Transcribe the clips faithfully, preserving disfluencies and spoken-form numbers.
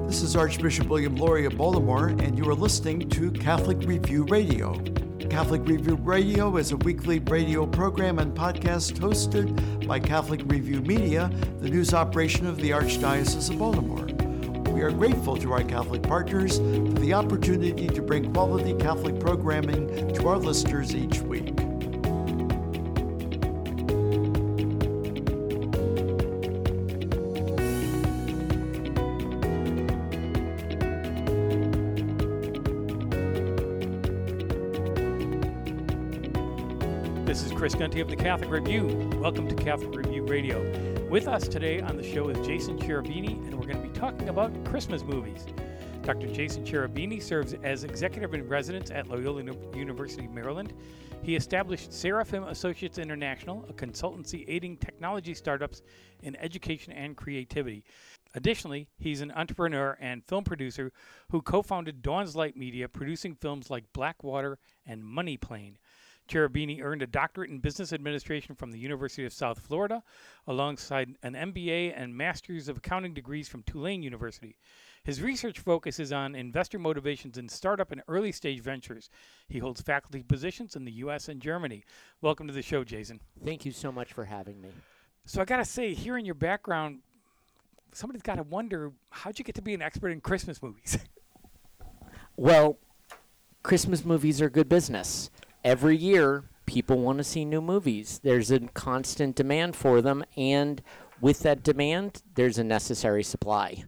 This is Archbishop William Lori of Baltimore, and you are listening to Catholic Review Radio. Catholic Review Radio is a weekly radio program and podcast hosted by Catholic Review Media, the news operation of the Archdiocese of Baltimore. We are grateful to our Catholic partners for the opportunity to bring quality Catholic programming to our listeners each week. This is Chris Gunty of the Catholic Review. Welcome to Catholic Review Radio. With us today on the show is Jason Cherubini, and we're going to be talking about Christmas movies. Doctor Jason Cherubini serves as executive in residence at Loyola University, Maryland. He established Seraphim Associates International, a consultancy aiding technology startups in education and creativity. Additionally, he's an entrepreneur and film producer who co-founded Dawn's Light Media, producing films like Blackwater and Money Plane. Cherubini earned a doctorate in business administration from the University of South Florida, alongside an M B A and Master's of Accounting degrees from Tulane University. His research focuses on investor motivations in startup and early-stage ventures. He holds faculty positions in the U S and Germany. Welcome to the show, Jason. Thank you so much for having me. So I got to say, hearing your background, somebody's got to wonder, how'd you get to be an expert in Christmas movies? Well, Christmas movies are good business. Every year, people want to see new movies. There's a constant demand for them, and with that demand, there's a necessary supply.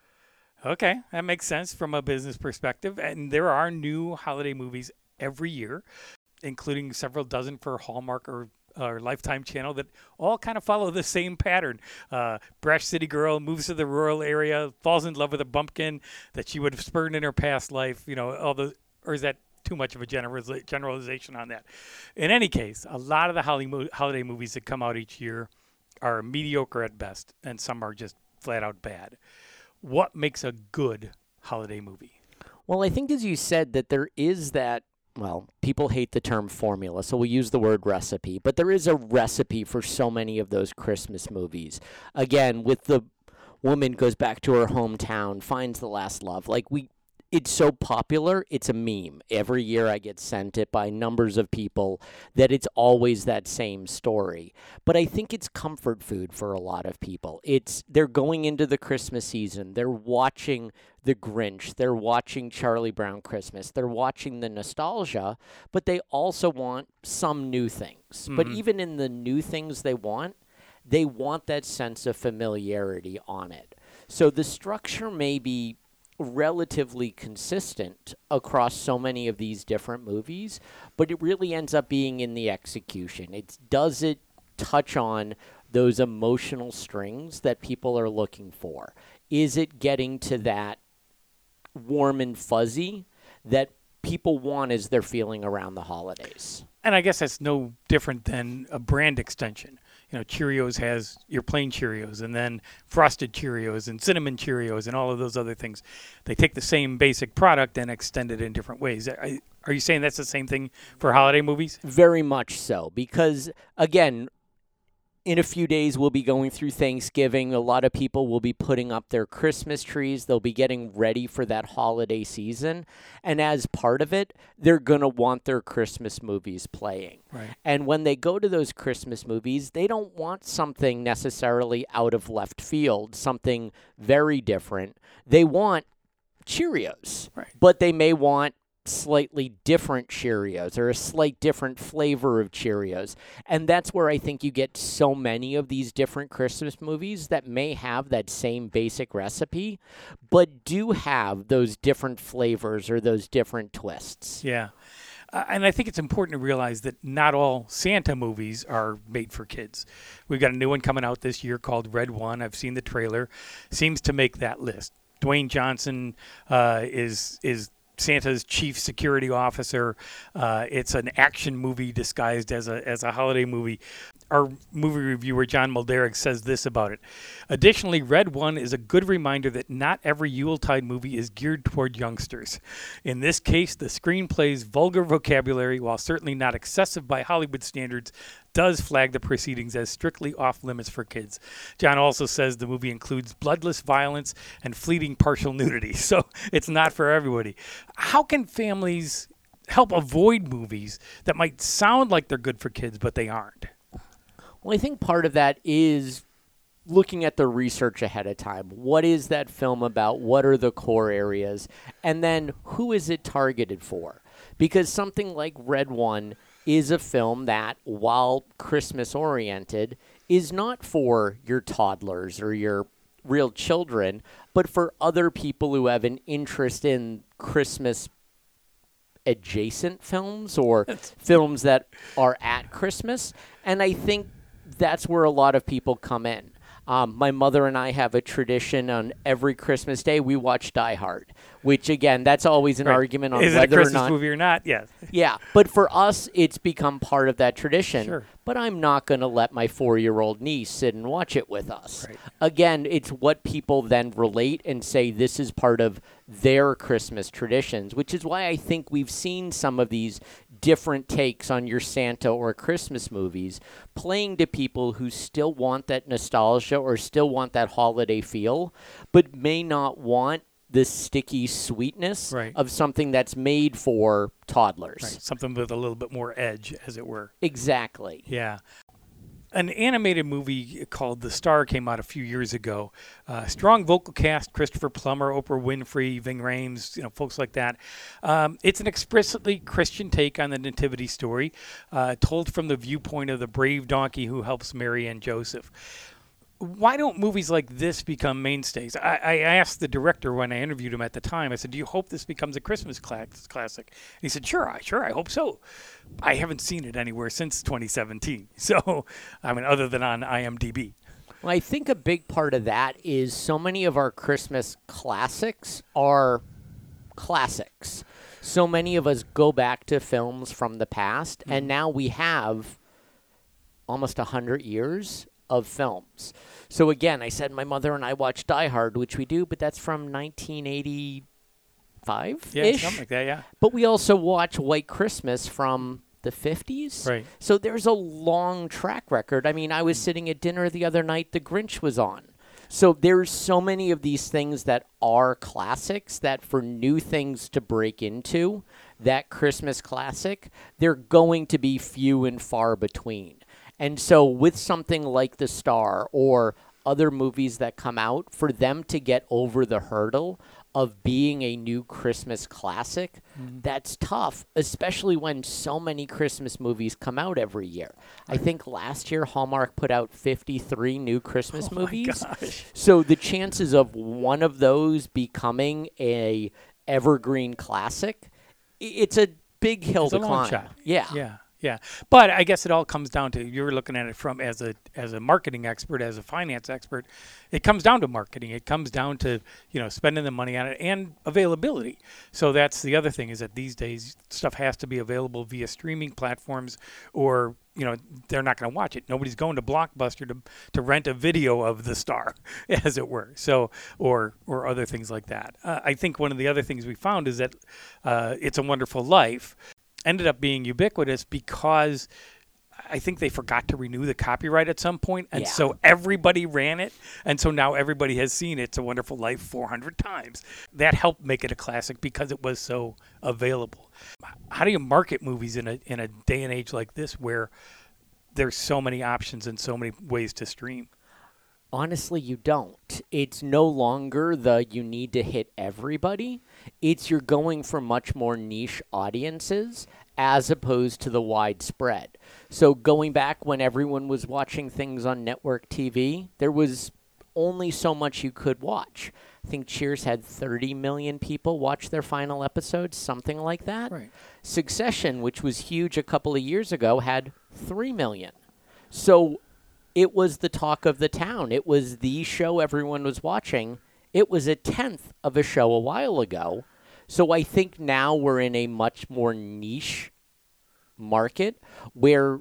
Okay, that makes sense from a business perspective. And there are new holiday movies every year, including several dozen for Hallmark or, or Lifetime Channel that all kind of follow the same pattern. Uh, brash city girl moves to the rural area, falls in love with a bumpkin that she would have spurned in her past life. You know, all the or is that too much of a generaliz- generalization on that? In any case, a lot of the holiday, holiday movies that come out each year are mediocre at best, and some are just flat out bad. What makes a good holiday movie? Well, I think as you said that there is that, well, people hate the term formula, so we use the word recipe, but there is a recipe for so many of those Christmas movies. Again, with the woman goes back to her hometown, finds the last love. Like we It's so popular, it's a meme. Every year I get sent it by numbers of people that it's always that same story. But I think it's comfort food for a lot of people. It's they're going into the Christmas season. They're watching The Grinch. They're watching Charlie Brown Christmas. They're watching the nostalgia, but they also want some new things. Mm-hmm. But even in the new things they want, they want that sense of familiarity on it. So the structure may be relatively consistent across so many of these different movies, but it really ends up being in the execution. It's does it touch on those emotional strings that people are looking for? Is it getting to that warm and fuzzy that people want as they're feeling around the holidays? And I guess that's no different than a brand extension. You know, Cheerios has your plain Cheerios, and then Frosted Cheerios and Cinnamon Cheerios and all of those other things. They take the same basic product and extend it in different ways. Are you saying that's the same thing for holiday movies? Very much so, because, again, in a few days, we'll be going through Thanksgiving. A lot of people will be putting up their Christmas trees. They'll be getting ready for that holiday season. And as part of it, they're going to want their Christmas movies playing. Right. And when they go to those Christmas movies, they don't want something necessarily out of left field, something very different. They want Cheerios. Right. But they may want slightly different Cheerios or a slight different flavor of Cheerios. And that's where I think you get so many of these different Christmas movies that may have that same basic recipe, but do have those different flavors or those different twists. Yeah. Uh, and I think it's important to realize that not all Santa movies are made for kids. We've got a new one coming out this year called Red One. I've seen the trailer. Seems to make that list. Dwayne Johnson uh, is is Santa's chief security officer. Uh, it's an action movie disguised as a as a holiday movie. our movie reviewer, John Mulderick, says this about it. Additionally, Red One is a good reminder that not every Yuletide movie is geared toward youngsters. In this case, the screenplay's vulgar vocabulary, while certainly not excessive by Hollywood standards, does flag the proceedings as strictly off limits for kids. John also says the movie includes bloodless violence and fleeting partial nudity, so it's not for everybody. How can families help avoid movies that might sound like they're good for kids, but they aren't? Well, I think part of that is looking at the research ahead of time. What is that film about? What are the core areas? And then who is it targeted for? Because something like Red One is a film that, while Christmas-oriented, is not for your toddlers or your real children, but for other people who have an interest in Christmas adjacent films or films that are at Christmas. And I think that's where a lot of people come in. Um, my mother and I have a tradition on every Christmas day we watch Die Hard, which, again, that's always an right. argument on Is whether it a Christmas or not. movie or not? Yes. Yeah, but for us, it's become part of that tradition. Sure. But I'm not going to let my four-year-old niece sit and watch it with us. Right. Again, it's what people then relate and say this is part of their Christmas traditions, which is why I think we've seen some of these different takes on your Santa or Christmas movies playing to people who still want that nostalgia or still want that holiday feel, but may not want the sticky sweetness right. of something that's made for toddlers. Right. Something with a little bit more edge, as it were. Exactly. Yeah. An animated movie called The Star came out a few years ago. Uh, strong vocal cast: Christopher Plummer, Oprah Winfrey, Ving Rhames, you know, folks like that. Um, it's an explicitly Christian take on the nativity story, uh, told from the viewpoint of the brave donkey who helps Mary and Joseph. Why don't movies like this become mainstays? I, I asked the director when I interviewed him at the time, I said, do you hope this becomes a Christmas cla- classic? And he said, sure, I, sure, I hope so. I haven't seen it anywhere since twenty seventeen. So, I mean, other than on I M D B. Well, I think a big part of that is so many of our Christmas classics are classics. So many of us go back to films from the past, mm-hmm. and now we have almost one hundred years of films. So again, I said my mother and I watched Die Hard, which we do, but that's from nineteen eighty-five-ish. Yeah, something like that, yeah. But we also watch White Christmas from the fifties. Right. So there's a long track record. I mean, I was sitting at dinner the other night, The Grinch was on. So there's so many of these things that are classics that for new things to break into, that Christmas classic, they're going to be few and far between. And so with something like The Star or other movies that come out, for them to get over the hurdle of being a new Christmas classic, mm-hmm. that's tough, especially when so many Christmas movies come out every year. I think last year Hallmark put out fifty-three new Christmas oh movies. My gosh. So the chances of one of those becoming a evergreen classic, it's a big hill it's to a long climb. shot. Yeah. Yeah. Yeah, but I guess it all comes down to, you're looking at it from as a as a marketing expert, as a finance expert, it comes down to marketing. It comes down to, you know, spending the money on it and availability. So that's the other thing, is that these days stuff has to be available via streaming platforms, or, you know, they're not going to watch it. Nobody's going to Blockbuster to to rent a video of The Star, as it were. So, or or other things like that. Uh, I think one of the other things we found is that uh, It's a Wonderful Life ended up being ubiquitous because I think they forgot to renew the copyright at some point, and yeah. so everybody ran it, and so now everybody has seen It's a Wonderful Life four hundred times. That helped make it a classic because it was so available. How do you market movies in a in a day and age like this, where there's so many options and so many ways to stream? Honestly, you don't. It's no longer the you need to hit everybody. It's you're going for much more niche audiences as opposed to the widespread. So going back when everyone was watching things on network T V, there was only so much you could watch. I think Cheers had thirty million people watch their final episode, something like that. Right. Succession, which was huge a couple of years ago, had three million. So it was the talk of the town. It was the show everyone was watching. It was a tenth of a show a while ago. So I think now we're in a much more niche market where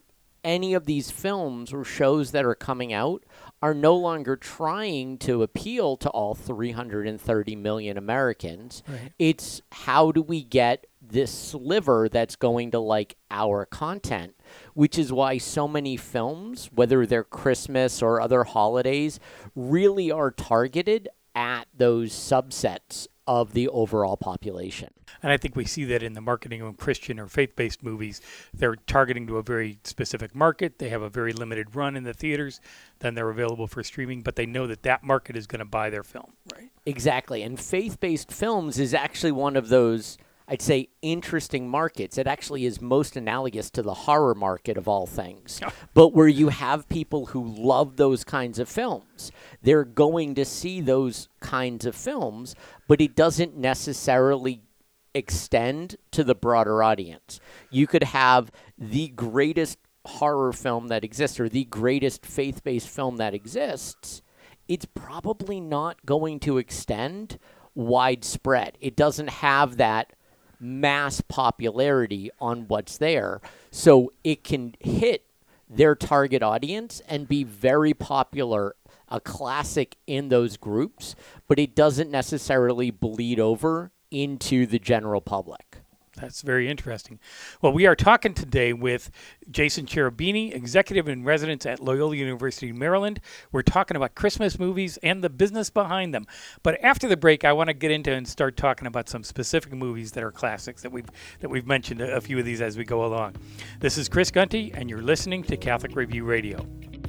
any of these films or shows that are coming out are no longer trying to appeal to all three hundred thirty million Americans. Right. It's how do we get this sliver that's going to like our content, which is why so many films, whether they're Christmas or other holidays, really are targeted at those subsets of the overall population. And I think we see that in the marketing of Christian or faith-based movies. They're targeting to a very specific market. They have a very limited run in the theaters. Then they're available for streaming, but they know that that market is going to buy their film, right? Exactly. And faith-based films is actually one of those, I'd say, interesting markets. It actually is most analogous to the horror market of all things. Oh. But where you have people who love those kinds of films, they're going to see those kinds of films, but it doesn't necessarily extend to the broader audience. You could have the greatest horror film that exists or the greatest faith-based film that exists. It's probably not going to extend widespread. It doesn't have that mass popularity on what's there. So it can hit their target audience and be very popular, a classic in those groups, but it doesn't necessarily bleed over into the general public. That's very interesting. Well, we are talking today with Jason Cherubini, executive in residence at Loyola University, Maryland. We're talking about Christmas movies and the business behind them. But after the break, I want to get into and start talking about some specific movies that are classics that we've that we've mentioned a, a few of these as we go along. This is Chris Gunty, and you're listening to Catholic Review Radio.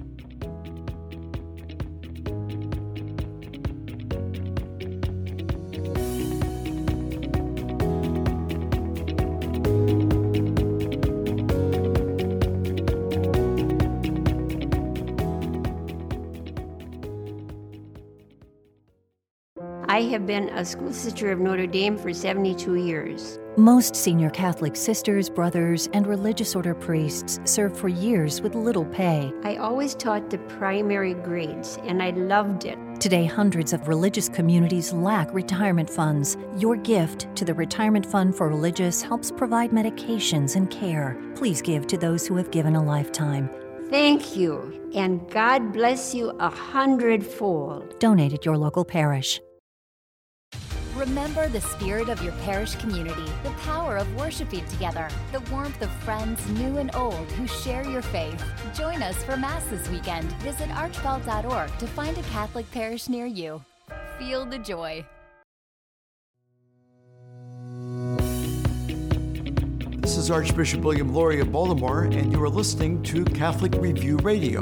I have been a school sister of Notre Dame for seventy-two years. Most senior Catholic sisters, brothers, and religious order priests served for years with little pay. I always taught the primary grades, and I loved it. Today, hundreds of religious communities lack retirement funds. Your gift to the Retirement Fund for Religious helps provide medications and care. Please give to those who have given a lifetime. Thank you, and God bless you a hundredfold. Donate at your local parish. Remember the spirit of your parish community, the power of worshiping together, the warmth of friends new and old who share your faith. Join us for Mass this weekend. Visit archbell dot org to find a Catholic parish near you. Feel the joy. This is Archbishop William Lori of Baltimore, and you are listening to Catholic Review Radio.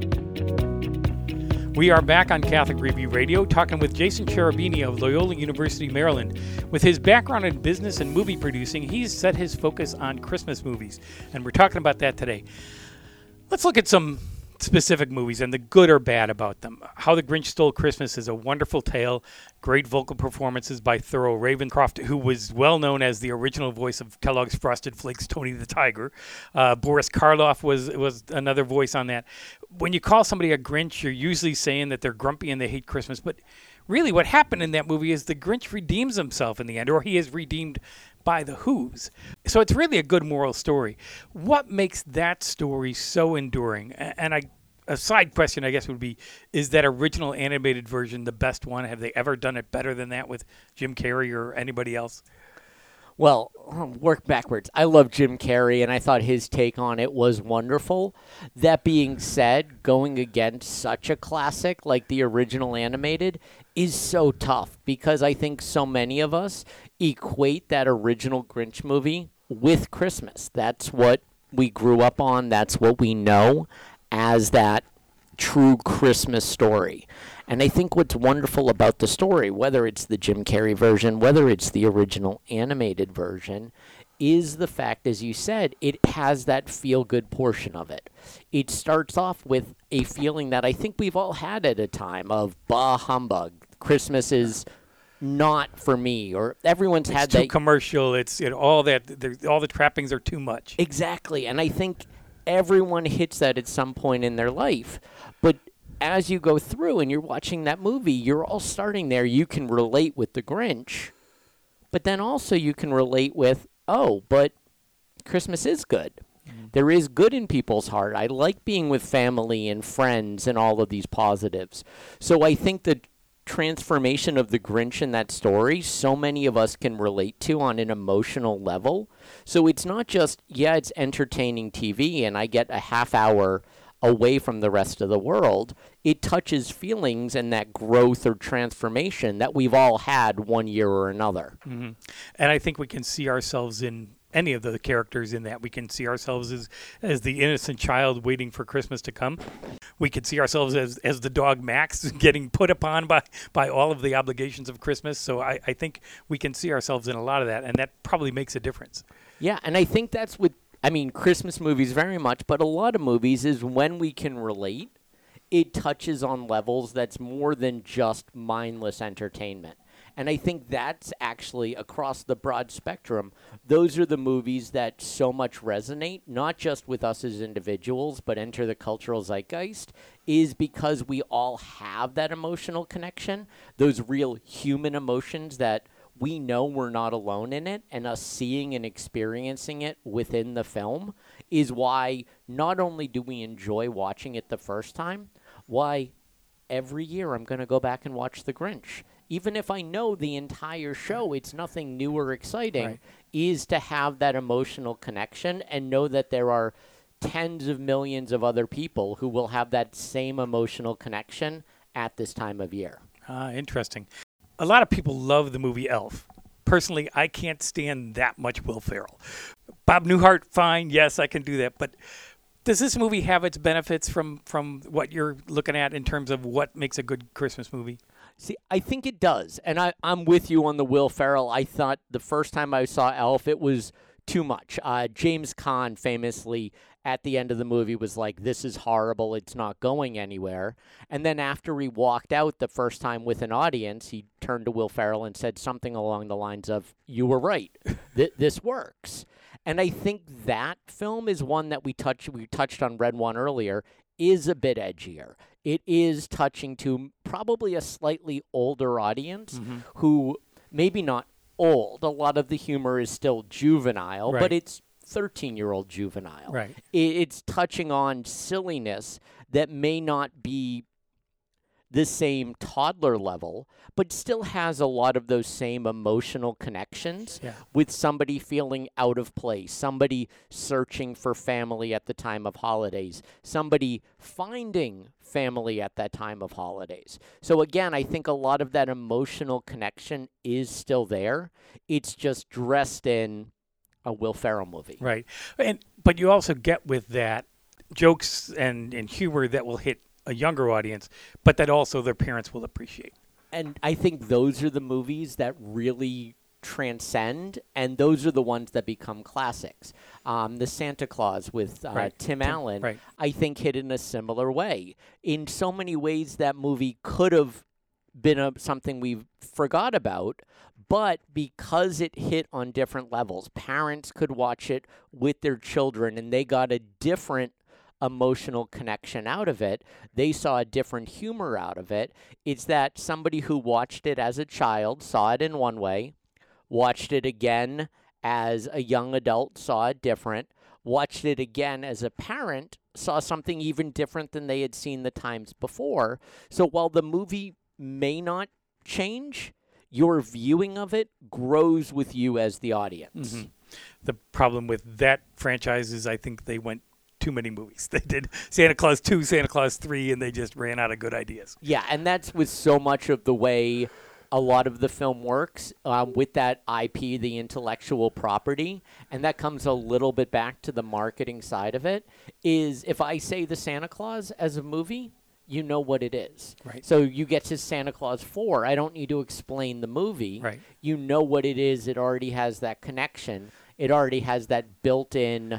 We are back on Catholic Review Radio talking with Jason Cherubini of Loyola University, Maryland. With his background in business and movie producing, he's set his focus on Christmas movies, and we're talking about that today. Let's look at some specific movies and the good or bad about them. How the Grinch Stole Christmas is a wonderful tale. Great vocal performances by Thurl Ravencroft, who was well known as the original voice of Kellogg's Frosted Flakes, Tony the Tiger. Uh, Boris Karloff was was another voice on that. When you call somebody a Grinch, you're usually saying that they're grumpy and they hate Christmas. But really what happened in that movie is the Grinch redeems himself in the end, or he is redeemed by the Who's. So it's really a good moral story. What makes that story so enduring? And I, a side question, I guess, would be, is that original animated version the best one? Have they ever done it better than that with Jim Carrey or anybody else? Well, work backwards. I love Jim Carrey, and I thought his take on it was wonderful. That being said, going against such a classic like the original animated is so tough because I think so many of us equate that original Grinch movie with Christmas. That's what we grew up on. That's what we know as that true Christmas story. And I think what's wonderful about the story, whether it's the Jim Carrey version, whether it's the original animated version, is the fact, as you said, it has that feel-good portion of it. It starts off with a feeling that I think we've all had at a time of, bah, humbug, Christmas is not for me, or everyone's it's had too that. commercial. It's you know, all that. All the trappings are too much. Exactly, and I think everyone hits that at some point in their life. But as you go through and you're watching that movie, you're all starting there. You can relate with the Grinch, but then also you can relate with, oh, but Christmas is good. Mm-hmm. There is good in people's heart. I like being with family and friends and all of these positives. So I think the transformation of the Grinch in that story, so many of us can relate to on an emotional level. So it's not just, yeah, it's entertaining T V and I get a half hour away from the rest of the world. It touches feelings and that growth or transformation that we've all had one year or another. Mm-hmm. And I think we can see ourselves in any of the characters in that. We can see ourselves as, as the innocent child waiting for Christmas to come. We can see ourselves as, as the dog Max getting put upon by, by all of the obligations of Christmas. So I, I think we can see ourselves in a lot of that, and that probably makes a difference. Yeah, and I think that's with, I mean, Christmas movies very much, but a lot of movies is when we can relate, it touches on levels that's more than just mindless entertainment. And I think that's actually across the broad spectrum. Those are the movies that so much resonate, not just with us as individuals, but enter the cultural zeitgeist, is because we all have that emotional connection, those real human emotions that we know we're not alone in it, and us seeing and experiencing it within the film is why not only do we enjoy watching it the first time, why every year I'm going to go back and watch The Grinch. Even if I know the entire show, it's nothing new or exciting, right. is to have that emotional connection and know that there are tens of millions of other people who will have that same emotional connection at this time of year. Ah, interesting. A lot of people love the movie Elf. Personally, I can't stand that much Will Ferrell. Bob Newhart, fine, yes, I can do that. But does this movie have its benefits from, from what you're looking at in terms of what makes a good Christmas movie? See, I think it does. And I, I'm with you on the Will Ferrell. I thought the first time I saw Elf, it was too much. Uh, James Caan famously at the end of the movie was like, this is horrible, it's not going anywhere. And then after he walked out the first time with an audience, he turned to Will Ferrell and said something along the lines of, you were right, Th- this works. And I think that film is one that we touched, we touched on Red One earlier, is a bit edgier. It is touching to probably a slightly older audience mm-hmm. who maybe not old. A lot of the humor is still juvenile, right. but it's thirteen-year-old juvenile. Right. It's touching on silliness that may not be the same toddler level, but still has a lot of those same emotional connections yeah. with somebody feeling out of place, somebody searching for family at the time of holidays, somebody finding family at that time of holidays. So again, I think a lot of that emotional connection is still there. It's just dressed in a Will Ferrell movie. Right. And but you also get with that jokes and, and humor that will hit a younger audience, but that also their parents will appreciate. And I think those are the movies that really transcend, and those are the ones that become classics. Um, the Santa Claus with uh, right. Tim, Tim Allen, right. I think hit in a similar way. In so many ways, that movie could have been a, something we forgot about, but because it hit on different levels, parents could watch it with their children, and they got a different emotional connection out of it. They saw a different humor out of it. It's that somebody who watched it as a child saw it in one way, watched it again as a young adult, saw it different, watched it again as a parent, saw something even different than they had seen the times before. So while the movie may not change, your viewing of it grows with you as the audience. Mm-hmm. The problem with that franchise is I think they went too many movies. They did Santa Claus two, Santa Claus three, and they just ran out of good ideas. Yeah, and that's with so much of the way a lot of the film works um, with that I P, the intellectual property, and that comes a little bit back to the marketing side of it, is if I say the Santa Claus as a movie, you know what it is. Right. So you get to Santa Claus four, I don't need to explain the movie. Right. You know what it is. It already has that connection. It already has that built-in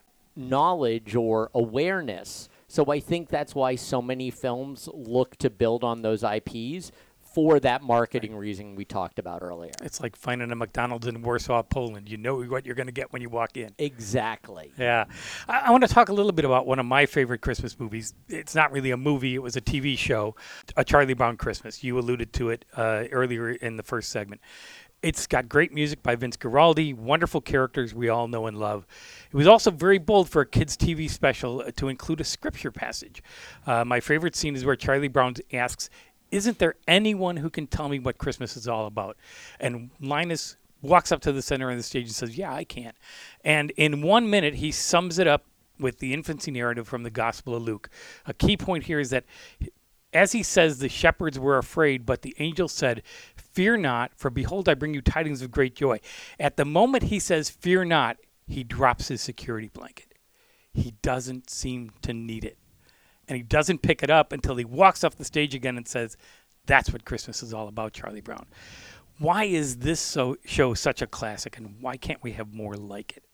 knowledge or awareness. So I think that's why so many films look to build on those I Ps for that marketing right. reason we talked about earlier. It's like finding a McDonald's in Warsaw, Poland. You know what you're going to get when you walk in. Exactly. Yeah. I, I want to talk a little bit about one of my favorite Christmas movies. It's not really a movie. It was a T V show, A Charlie Brown Christmas. You alluded to it uh, earlier in the first segment. It's got great music by Vince Guaraldi, wonderful characters we all know and love. It was also very bold for a kids' T V special to include a scripture passage. Uh, my favorite scene is where Charlie Brown asks, "Isn't there anyone who can tell me what Christmas is all about?" And Linus walks up to the center of the stage and says, "Yeah, I can." And in one minute, he sums it up with the infancy narrative from the Gospel of Luke. A key point here is that as he says, the shepherds were afraid, but the angel said, "Fear not, for behold, I bring you tidings of great joy." At the moment he says, "Fear not," he drops his security blanket. He doesn't seem to need it. And he doesn't pick it up until he walks off the stage again and says, "That's what Christmas is all about, Charlie Brown." Why is this so, show such a classic, and why can't we have more like it?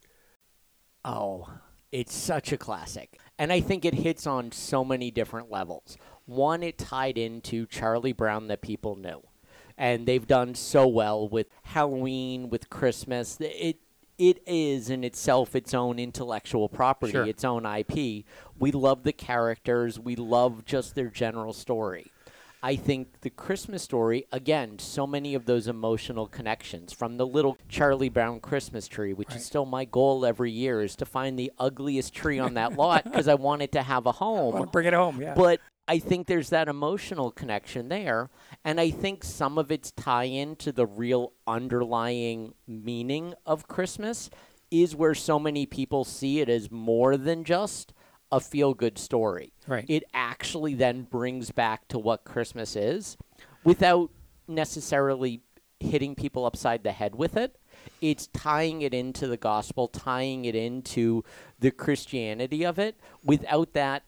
Oh, it's such a classic. And I think it hits on so many different levels. One, it tied into Charlie Brown that people knew. And they've done so well with Halloween, with Christmas. It It is in itself its own intellectual property, Sure. its own I P. We love the characters. We love just their general story. I think the Christmas Story, again, so many of those emotional connections from the little Charlie Brown Christmas tree, which Right. is still my goal every year, is to find the ugliest tree on that lot because I want it to have a I home. want to bring it home, yeah. But I think there's that emotional connection there, and I think some of its tie-in to the real underlying meaning of Christmas is where so many people see it as more than just a feel-good story. Right. It actually then brings back to what Christmas is without necessarily hitting people upside the head with it. It's tying it into the gospel, tying it into the Christianity of it without that,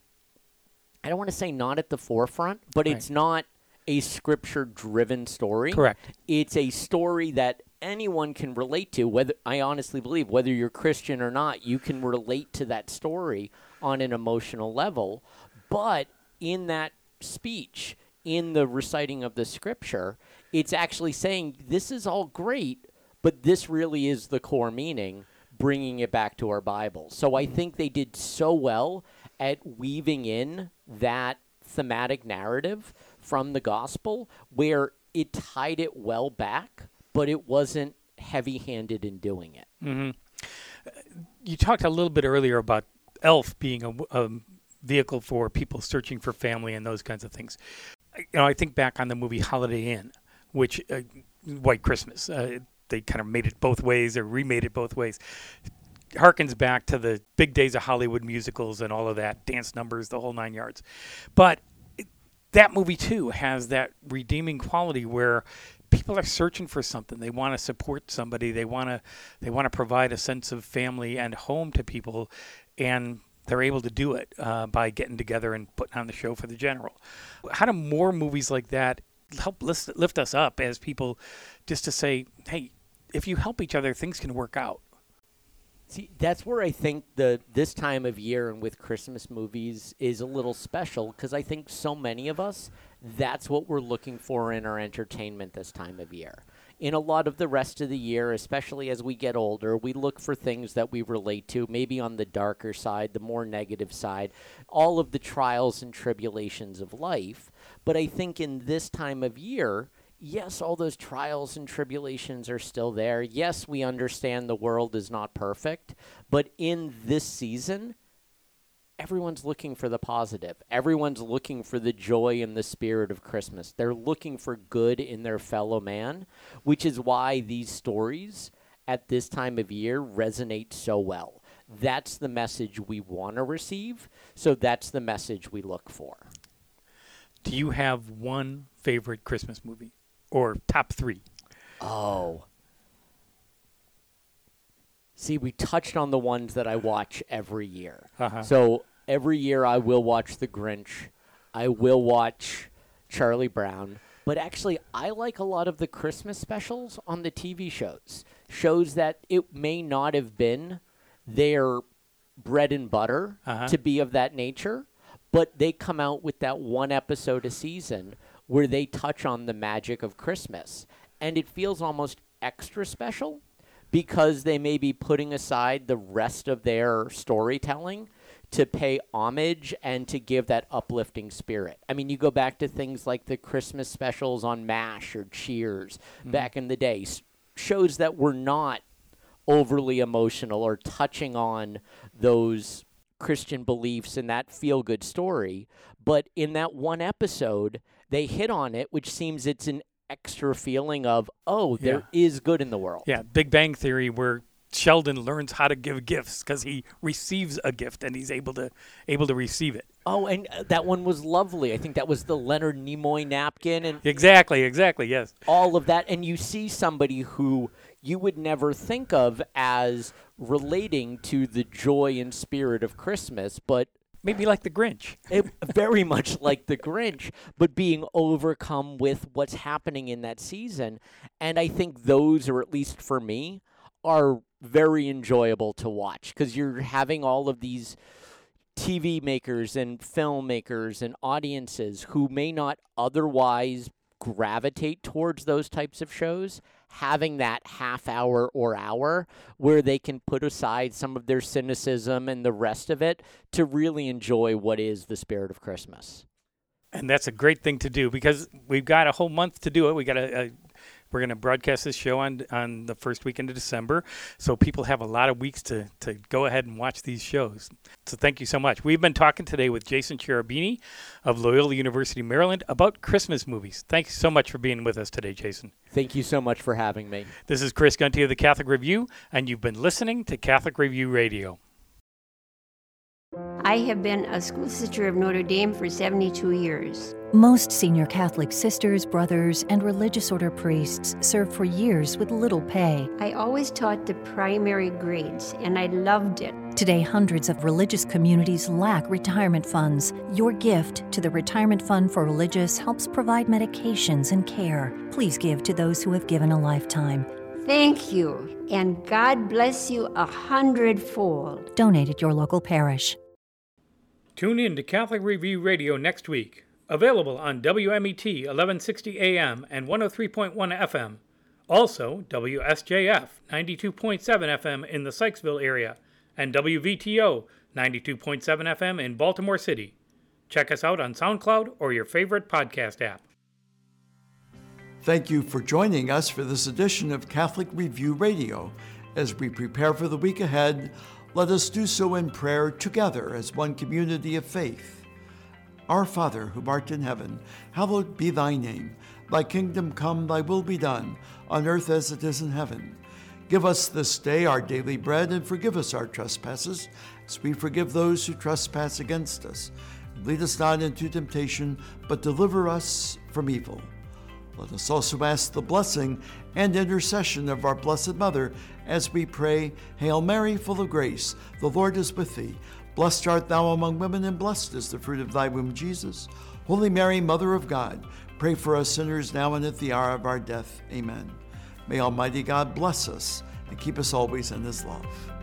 I don't want to say not at the forefront, but Right. it's not a scripture-driven story. Correct. It's a story that anyone can relate to. Whether I honestly believe, whether you're Christian or not, you can relate to that story on an emotional level. But in that speech, in the reciting of the scripture, it's actually saying this is all great, but this really is the core meaning, bringing it back to our Bible. So I think they did so well at weaving in that thematic narrative from the gospel where it tied it well back, but it wasn't heavy-handed in doing it. Mm-hmm. You talked a little bit earlier about Elf being a, a vehicle for people searching for family and those kinds of things. You know, I think back on the movie Holiday Inn, which uh, White Christmas. Uh, they kind of made it both ways or remade it both ways. Harkens back to the big days of Hollywood musicals and all of that, dance numbers, the whole nine yards. But it, that movie, too, has that redeeming quality where people are searching for something. They want to support somebody. They want to they want to provide a sense of family and home to people, and they're able to do it uh, by getting together and putting on the show for the general. How do more movies like that help lift, lift us up as people, just to say, hey, if you help each other, things can work out? See, that's where I think the this time of year and with Christmas movies is a little special because I think so many of us, that's what we're looking for in our entertainment this time of year. In a lot of the rest of the year, especially as we get older, we look for things that we relate to, maybe on the darker side, the more negative side, all of the trials and tribulations of life. But I think in this time of year, yes, all those trials and tribulations are still there. Yes, we understand the world is not perfect. But in this season, everyone's looking for the positive. Everyone's looking for the joy and the spirit of Christmas. They're looking for good in their fellow man, which is why these stories at this time of year resonate so well. That's the message we want to receive, so that's the message we look for. Do you have one favorite Christmas movie? Or top three? Oh. See, we touched on the ones that I watch every year. Uh-huh. So every year I will watch The Grinch. I will watch Charlie Brown. But actually, I like a lot of the Christmas specials on the T V shows. Shows that it may not have been their bread and butter Uh-huh. to be of that nature, but they come out with that one episode a season where they touch on the magic of Christmas. And it feels almost extra special because they may be putting aside the rest of their storytelling to pay homage and to give that uplifting spirit. I mean, you go back to things like the Christmas specials on MASH or Cheers mm-hmm. back in the day. S- shows that were not overly emotional or touching on those Christian beliefs and that feel-good story. But in that one episode, they hit on it, which seems it's an extra feeling of, oh, there Yeah. is good in the world. Yeah, Big Bang Theory, where Sheldon learns how to give gifts because he receives a gift and he's able to able to receive it. Oh, and uh, that one was lovely. I think that was the Leonard Nimoy napkin and Exactly, exactly, yes. all of that. And you see somebody who you would never think of as relating to the joy and spirit of Christmas, but Maybe like the Grinch. it, very much like the Grinch, but being overcome with what's happening in that season. And I think those, or at least for me, are very enjoyable to watch because you're having all of these T V makers and filmmakers and audiences who may not otherwise gravitate towards those types of shows, having that half hour or hour where they can put aside some of their cynicism and the rest of it to really enjoy what is the spirit of Christmas. And that's a great thing to do because we've got a whole month to do it. We got a, a we're going to broadcast this show on on the first weekend of December, so people have a lot of weeks to to go ahead and watch these shows. So thank you so much. We've been talking today with Jason Cherubini of Loyola University, Maryland, about Christmas movies. Thanks so much for being with us today, Jason. Thank you so much for having me. This is Chris Gunty of the Catholic Review, and you've been listening to Catholic Review Radio. I have been a school sister of Notre Dame for seventy-two years. Most senior Catholic sisters, brothers, and religious order priests served for years with little pay. I always taught the primary grades, and I loved it. Today, hundreds of religious communities lack retirement funds. Your gift to the Retirement Fund for Religious helps provide medications and care. Please give to those who have given a lifetime. Thank you, and God bless you a hundredfold. Donate at your local parish. Tune in to Catholic Review Radio next week. Available on W M E T eleven sixty A M and one oh three point one F M. Also, W S J F ninety-two point seven F M in the Sykesville area and W V T O ninety-two point seven F M in Baltimore City. Check us out on SoundCloud or your favorite podcast app. Thank you for joining us for this edition of Catholic Review Radio. As we prepare for the week ahead, let us do so in prayer together as one community of faith. Our Father, who art in heaven, hallowed be thy name. Thy kingdom come, thy will be done, on earth as it is in heaven. Give us this day our daily bread, and forgive us our trespasses, as we forgive those who trespass against us. And lead us not into temptation, but deliver us from evil. Let us also ask the blessing and intercession of our Blessed Mother as we pray, Hail Mary, full of grace, the Lord is with thee. Blessed art thou among women, and blessed is the fruit of thy womb, Jesus. Holy Mary, Mother of God, pray for us sinners now and at the hour of our death. Amen. May Almighty God bless us and keep us always in his love.